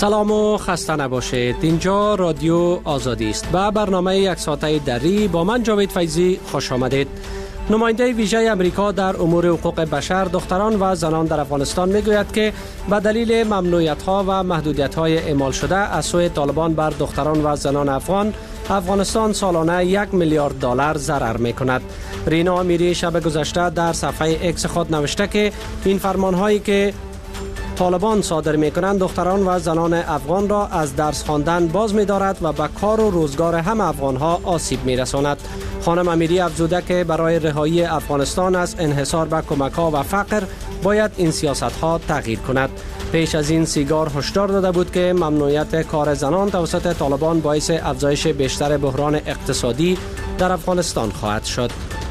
سلام و خسته نباشید. اینجا رادیو آزادی است. به برنامه یک ساعته دری با من جاوید فیضی خوش آمدید. نماینده ویژه امریکا در امور حقوق بشر، دختران و زنان در افغانستان میگوید که به دلیل ممنوعیت‌ها و محدودیت‌های اعمال شده از سوی طالبان بر دختران و زنان افغانستان سالانه 1 میلیارد دلار ضرر می‌کند. رینا امیری شب گذشته در صفحه اکس خود نوشته که این فرمان‌هایی که طالبان صادر می‌کنند دختران و زنان افغان را از درس خواندن باز می‌دارد و به کار و روزگار هم افغان‌ها آسیب می‌رساند. خانم امیری افزوده که برای رهایی افغانستان از انحصار به کمک‌ها و فقر باید این سیاست‌ها تغییر کند. پیش از این سیگار هشدار داده بود که ممنوعیت کار زنان توسط طالبان باعث افزایش بیشتر بحران اقتصادی در افغانستان خواهد شد.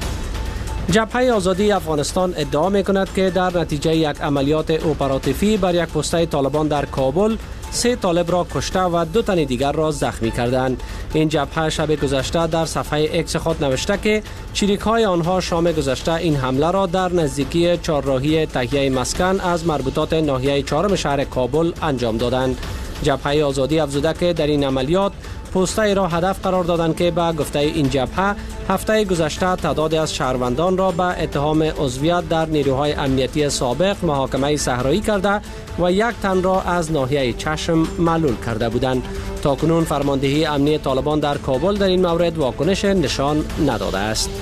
جبهه آزادی افغانستان ادعا می‌کند که در نتیجه یک عملیات اپراتیوی بر یک پسته طالبان در کابل 3 طالب را کشته و 2 تن دیگر را زخمی کردند. این جبهه شب گذشته در صفحه اکس خود نوشته که چریک‌های آنها شام گذشته این حمله را در نزدیکی چهارراهی تهیه مسکن از مربوطات ناحیه 4 شهر کابل انجام دادند. جبهه آزادی افزوده که در این عملیات پوسته را هدف قرار دادند که به گفته این جبهه هفته گذشته تعدادی از شهروندان را به اتهام عضویت در نیروهای امنیتی سابق محاکمه صحرایی کرده و 1 تن را از ناحیه چشم معلول کرده بودند. تاکنون فرماندهی امنی طالبان در کابل در این مورد واکنش نشان نداده است.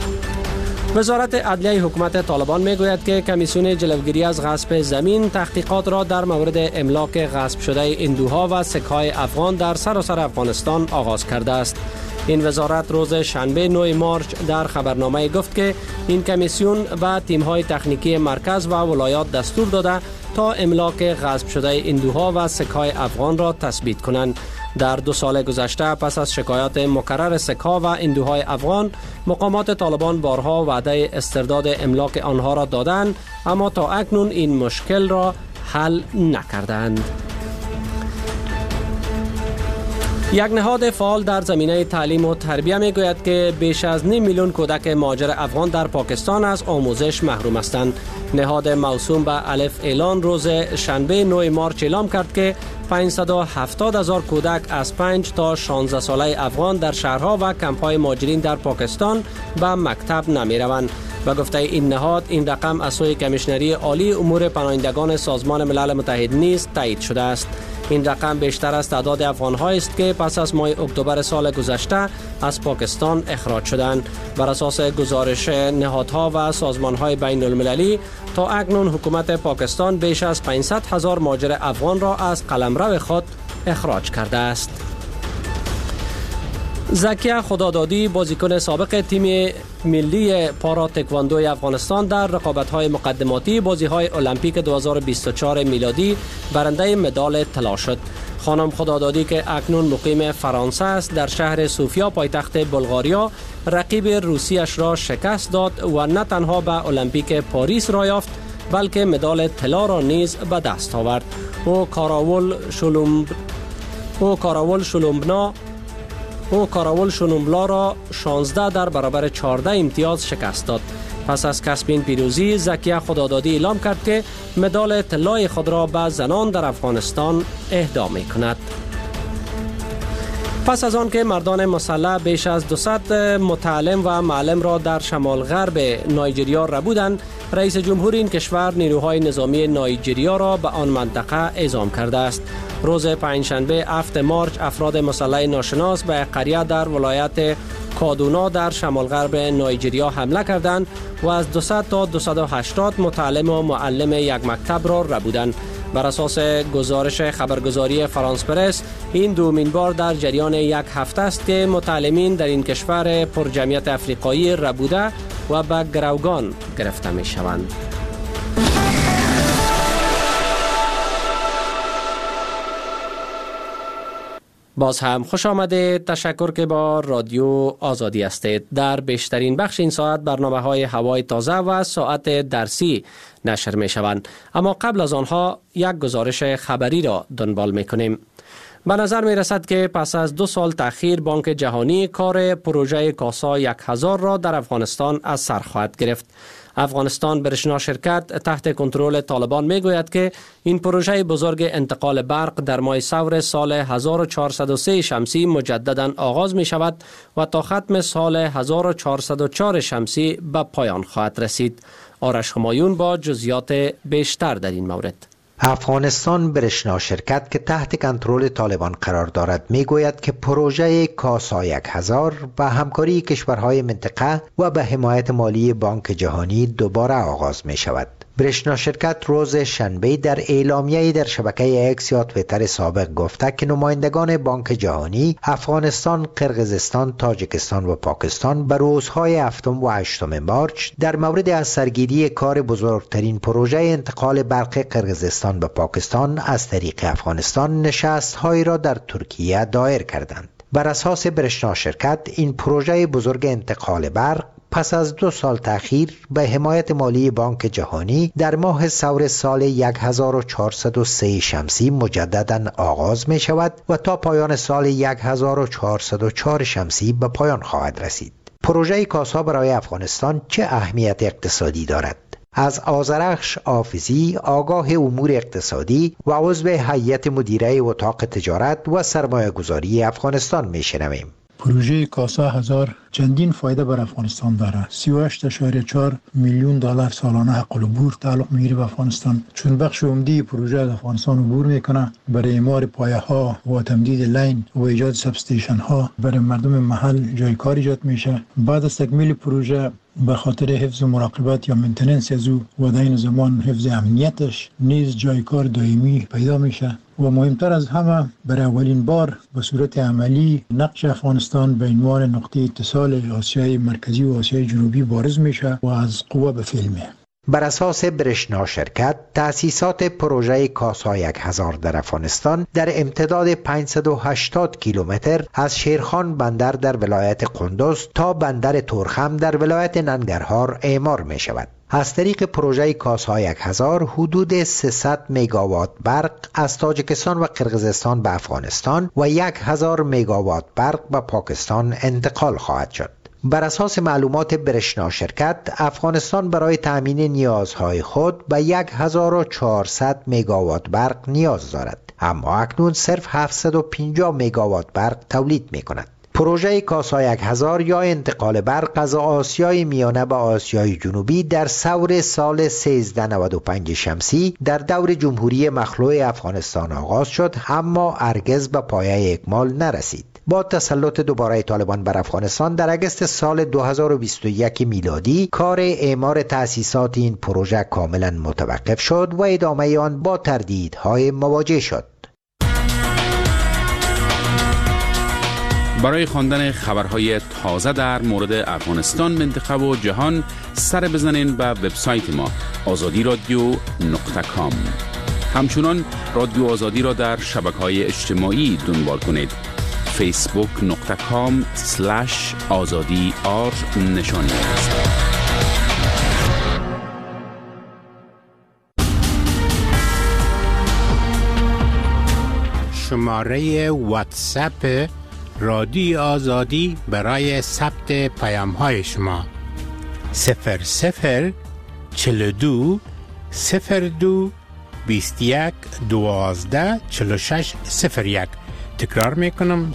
وزارت عدلیه حکومت طالبان میگوید که کمیسیون جلوگیری از غصب زمین تحقیقات را در مورد املاک غصب شده هندوها و سکه‌های افغان در سراسر افغانستان آغاز کرده است. این وزارت روز شنبه 9 مارچ در خبرنامه گفت که این کمیسیون به تیم‌های تکنیکی مرکز و ولایات دستور داده تا املاک غصب شده هندوها و سکه‌های افغان را تثبیت کنند. در 2 سال گذشته پس از شکایات مکرر سکه‌ها و هندوهای افغان، مقامات طالبان بارها وعده استرداد املاک آنها را دادند، اما تا اکنون این مشکل را حل نکردند. یک نهاد فعال در زمینه تعلیم و تربیت میگوید که بیش از 9 میلیون کودک مهاجر افغان در پاکستان از آموزش محروم هستند. نهاد موسوم به الف اعلان روز شنبه 9 مارچ اعلام کرد که 570,000 کودک از 5 تا 16 ساله افغان در شهرها و کمپ‌های مهاجرین در پاکستان به مکتب نمی روند. و گفته این نهاد این رقم از سوی کمیشنری عالی امور پناهندگان سازمان ملل متحد نیز تایید شده است. این رقم بیشتر از تعداد افغان‌هایی است که پس از ماه اکتبر سال گذشته از پاکستان اخراج شدند. بر اساس گزارش نهادها و سازمان‌های بین المللی تا اکنون حکومت پاکستان بیش از 500,000 مهاجر افغان را از قلمرو خود اخراج کرده است. زکیه خدادادی بازیکن سابق تیم ملی پارا تکواندو افغانستان در رقابت‌های مقدماتی بازی‌های المپیک 2024 میلادی برنده مدال طلا شد. خانم خدادادی که اکنون مقیم فرانسه است در شهر سوفیا پایتخت بلغاریا رقیب روسیش را شکست داد و نه تنها به المپیک پاریس را یافت بلکه مدال طلا را نیز به دست آورد. او کاراول شلومبلا را 16 در برابر 14 امتیاز شکست داد. پس از کسب این پیروزی زکیه خدادادی اعلام کرد که مدال طلای خود را به زنان در افغانستان اهدا می کند. پس از آن که مردان مسلح بیش از 200 متعلم و معلم را در شمال غرب نایجریا ربودند، رئیس جمهور این کشور نیروهای نظامی نایجریا را به آن منطقه اعزام کرده است. روز پنجشنبه 7 مارچ افراد مسلح ناشناس به قریه در ولایت کادونا در شمال غرب نایجریا حمله کردند و از 200 تا 280 متعلم و معلم یک مکتب را ربودند. بر اساس گزارش خبرگزاری فرانس پرس این دومین بار در جریان یک هفته است که متعلمین در این کشور پرجمعیت افریقایی ربوده و به گروگان گرفته می شوند. باز هم خوش آمده. تشکر که با رادیو آزادی هستید. در بیشترین بخش این ساعت برنامه‌های هوای تازه و ساعت درسی نشر می شوند. اما قبل از آنها یک گزارش خبری را دنبال می کنیم. به نظر می رسد که پس از 2 سال تأخیر بانک جهانی کار پروژه کاسا 1000 را در افغانستان از سر خواهد گرفت. افغانستان برشنا شرکت تحت کنترل طالبان می گوید که این پروژه بزرگ انتقال برق در ماه ثور سال 1403 شمسی مجددا آغاز می شود و تا ختم سال 1404 شمسی به پایان خواهد رسید. آرش همایون با جزئیات بیشتر در این مورد. افغانستان برشنا شرکت که تحت کنترل طالبان قرار دارد میگوید که پروژه کاسا 1000 با همکاری کشورهای منطقه و به حمایت مالی بانک جهانی دوباره آغاز می شود. برشنا شرکت روز شنبه در اعلامیه‌ای در شبکه اکس یا توییتر سابق گفته که نمایندگان بانک جهانی افغانستان، قرقیزستان، تاجیکستان و پاکستان به روزهای 7 و 8 مارچ در مورد از سرگیری کار بزرگترین پروژه انتقال برق قرقیزستان به پاکستان از طریق افغانستان نشست‌هایی را در ترکیه دایر کردند. بر اساس برشنا شرکت این پروژه بزرگ انتقال برق پس از 2 سال تأخیر به حمایت مالی بانک جهانی در ماه ثور سال 1403 شمسی مجددا آغاز می شود و تا پایان سال 1404 شمسی به پایان خواهد رسید. پروژه کاسا برای افغانستان چه اهمیت اقتصادی دارد؟ از آذرخش آفزی، آگاه امور اقتصادی و عضو هیئت مدیره اتاق تجارت و سرمایه گذاری افغانستان می شنویم. پروژه کاسا 1000 چندین فایده بر افغانستان داره. 38.4 میلیون دلار سالانه حق العبور تعلق میگیره به افغانستان، چون بخش عمده پروژه از افغانستان عبور میکنه برای اعمار پایه ها و تمدید لین و ایجاد سب استیشن ها برای مردم محل جای کار ایجاد میشه. بعد از تکمیل پروژه به خاطر حفظ و مراقبت یا مینتیننس از او و در این زمان حفظ امنیتش نیز جای کار دائمی پیدا میشه و مهمتر از همه برای اولین بار به صورت عملی نقش افغانستان به عنوان نقطه اتصال آسیای مرکزی و آسیای جنوبی بارز میشه و از قوه به فعل میه. بر اساس برشنا شرکت، تأسیسات پروژه کاسا 1000 در افغانستان در امتداد 580 کیلومتر از شیرخان بندر در ولایت قندوز تا بندر تورخم در ولایت ننگرهار اعمار می شود. از طریق پروژه کاسا 1000 حدود 300 مگاوات برق از تاجیکستان و قرقیزستان به افغانستان و 1000 مگاوات برق به پاکستان انتقال خواهد شد. بر اساس معلومات برشنا شرکت، افغانستان برای تأمین نیازهای خود به 1400 مگاوات برق نیاز دارد، اما اکنون صرف 750 مگاوات برق تولید می کند. پروژه کاسا 1000 یا انتقال برق از آسیای میانه به آسیای جنوبی در ثور سال 1395 شمسی در دور جمهوری مخلوع افغانستان آغاز شد، اما هرگز به پایه اکمال نرسید. با تسلط دوباره طالبان بر افغانستان در اگست سال 2021 میلادی کار اعمار تأسیسات این پروژه کاملا متوقف شد و ادامه آن با تردیدهای مواجه شد. برای خواندن خبرهای تازه در مورد افغانستان، منطقه و جهان سر بزنین به وبسایت ما azadiradio.com. همچنان رادیو آزادی را در شبکه‌های اجتماعی دنبال کنید. facebook.com/azadi_r نشانی است. شماره واتساپ رادیو آزادی برای ثبت پیام‌های شما 0042 02 21 12 46 01. تکرار میکنم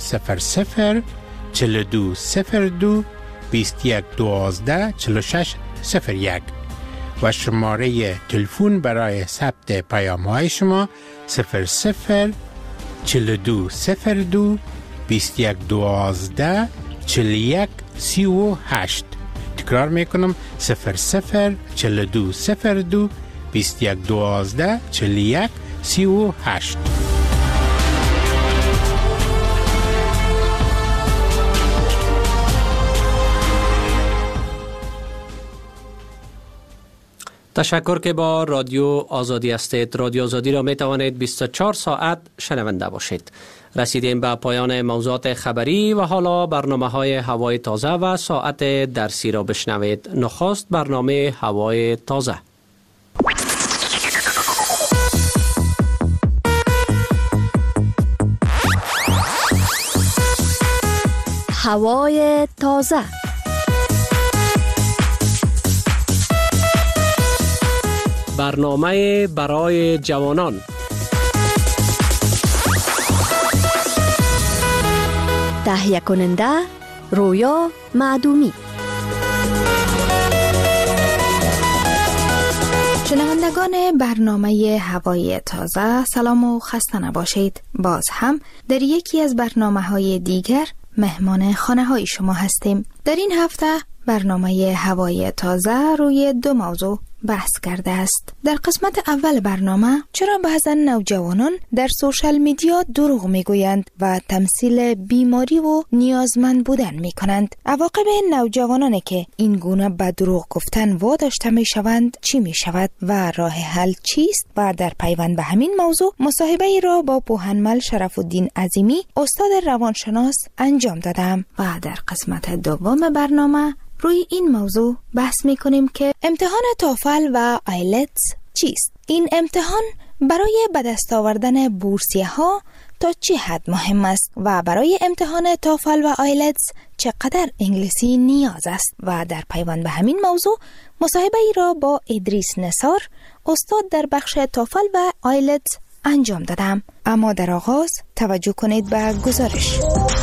0042 02 21 12 46 01 و شماره تلفن برای ثبت پیام‌های شما 0042 02 21 12 41 38. تکرار میکنم 0042 02 21 12 41 38. تشکر که با رادیو آزادی هستید. رادیو آزادی را می توانید 24 ساعت شنونده باشید. رسیدیم به پایان موضوعات خبری و حالا برنامه های هوای تازه و ساعت درسی را بشنوید. نخست برنامه هوای تازه. هوای تازه. برنامه برای جوانان. تهیه کننده رویا معدومی. شنوندگان برنامه هوای تازه، سلام و خسته نباشید. باز هم در یکی از برنامه‌های دیگر مهمان خانه‌های شما هستیم. در این هفته برنامه هوای تازه روی دو موضوع بحث کرده است. در قسمت اول برنامه چرا بعضا نوجوانان در سوشال میدیا دروغ میگویند و تمثیل بیماری و نیازمند بودن میکنند. عواقب نوجوانانی که این گونه به دروغ گفتن واداشته میشوند چی میشود و راه حل چیست؟ و در پیوند به همین موضوع مصاحبه ای را با پوهنمل شرف الدین عظیمی استاد روانشناس انجام دادم و در قسمت دوم برنامه روی این موضوع بحث میکنیم که امتحان توفل و آیلتس چیست؟ این امتحان برای به دست آوردن بورسیه ها تا چه حد مهم است و برای امتحان توفل و آیلتس چقدر انگلیسی نیاز است؟ و در پیوند به همین موضوع مصاحبه ای را با ادریس نثار استاد در بخش توفل و آیلتس انجام دادم. اما در آغاز توجه کنید به گزارش.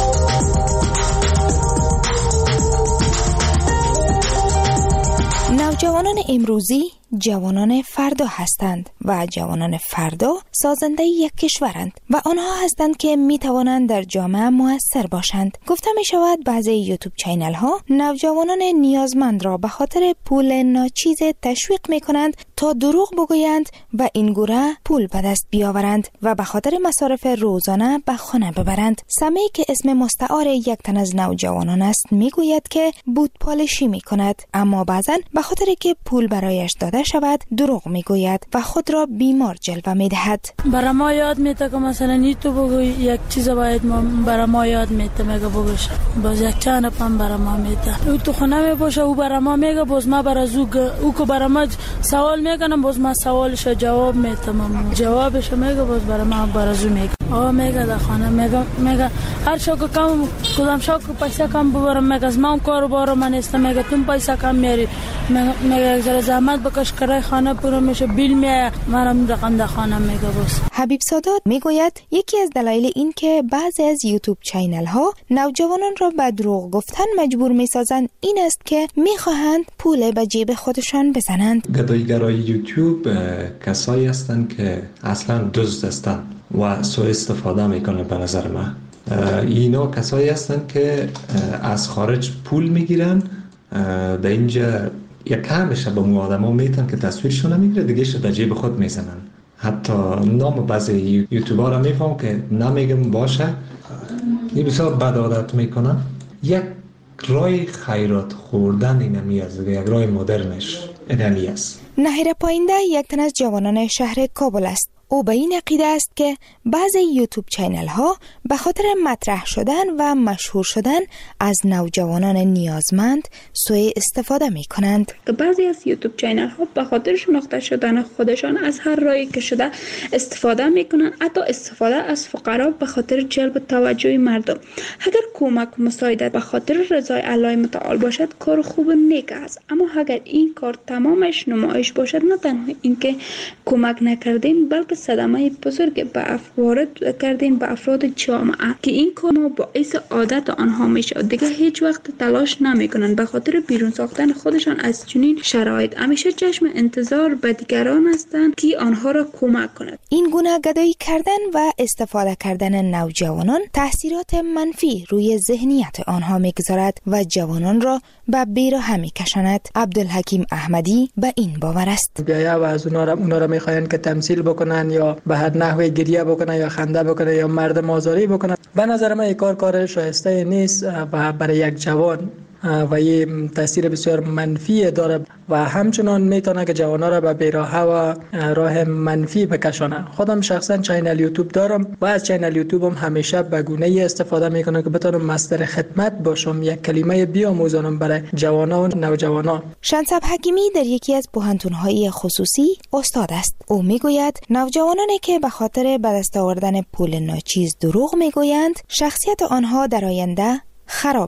نوجوانان امروزی جوانان فردا هستند و جوانان فردا سازنده یک کشورند و آنها هستند که می توانند در جامعه مؤثر باشند. گفته می شود بعضی یوتیوب چینل ها نوجوانان نیازمند را به خاطر پول ناچیز تشویق می کنند تا دروغ بگویند و این گونه پول به دست بیاورند و به خاطر مصارف روزانه به خانه ببرند. سمی که اسم مستعار یک تن از نوجوانان است می گوید که بود پالشی می کند، اما بعضا به خاطر که پول برایش داده شود دروغ میگوید و خود را بیمار جلوه میدهد. برای ما یاد میده که مثلا نی تو بگو یک چیز باید ما برای ما یاد میده میگه بگوش باز یک چند پم برای ما میده او تو خونه میباشه او برای ما میگه باز ما برای او که برای ما سوال میکنم باز ما سوالش جواب میدم جوابش میگه باز برای ما برای زو میگه میگه در خانه میگه هر شو که کم کدام شو که پیسه کم ببرم میگه از ما کار بارو من است میگه تو پیسه کم میاری میگه زر زحمت بکش کرای خانه پورا میشه بیل میایه منم رقم در خانه میگه باز. حبیب سادات میگوید یکی از دلایل این که بعضی از یوتیوب چینل ها نوجوانان را به دروغ گفتن مجبور میسازند این است که میخواهند پول به جیب خودشان بزنند. گدایی‌گرای یوتیوب کسایی هستند که اصلا دزد هستند و سوء استفاده میکنه. به نظر من اینا کسایی هستند که از خارج پول میگیرن در اینجا یک کمش به مو آدم ها میتن که تصویرشون نمیگیره دیگه شد در جیب خود میزنن. حتی نام بعضی یوتیوبر را میفهم که نمیگم باشه این بسیار بد عادت میکنن. یک رای خیرات خوردن اینمی است، یک رای مدرنش اینمی است. نهیر پاینده یک تن از جوانان شهر کابل است. او به این عقیده است که بعضی یوتیوب چینل ها به خاطر مطرح شدن و مشهور شدن از نوجوانان نیازمند سوء استفاده می کنند. بعضی از یوتیوب چینل ها به خاطر شناخته شدن خودشان از هر راهی که شده استفاده می کنند، حتی استفاده از فقرا به خاطر جلب توجه مردم. اگر کمک و مساعدت به خاطر رضای الله متعال باشد کار خوب نیک است، اما اگر این کار تمامش نمایش باشد نه تنها اینکه کمک نکردیم بلکه صدمه بزرگ به وارد کردین به افراد جامعه که این کار باعث عادت آنها میشه. دیگه هیچ وقت تلاش نمیکنن به خاطر بیرون ساختن خودشان از چنین شرایط. همیشه چشم انتظار به دیگران هستند که آنها را کمک کنند. این گونه گدایی کردن و استفاده کردن نوجوانان تاثیرات منفی روی ذهنیت آنها میگذارد و جوانان را به بیراه میکشاند. عبدالحکیم احمدی به این باور است. بیایا و از اونا را میخواین که تمثیل بکنن یا به هر نحوی گریه بکنن یا خنده بکنن یا مردم آزاری بکنن. به نظر من این کار شایسته نیست و برای یک جوان و یه تاثیر بسیار منفی داره و همچنان میتونه که جوانا را به بیراهه و راه منفی بکشانه. خودم شخصا چینل یوتیوب دارم و از چینل یوتیوبم همیشه به گونه استفاده میکنم که بتونم مصدر خدمت باشم، یک کلمه بیاموزانم برای جوانا و نوجوانا. شنصب حکیمی در یکی از پوهنتون‌های خصوصی استاد است. او میگوید نوجوانانی که به خاطر به دست آوردن پول ناچیز دروغ میگویند، شخصیت آنها در آینده خراب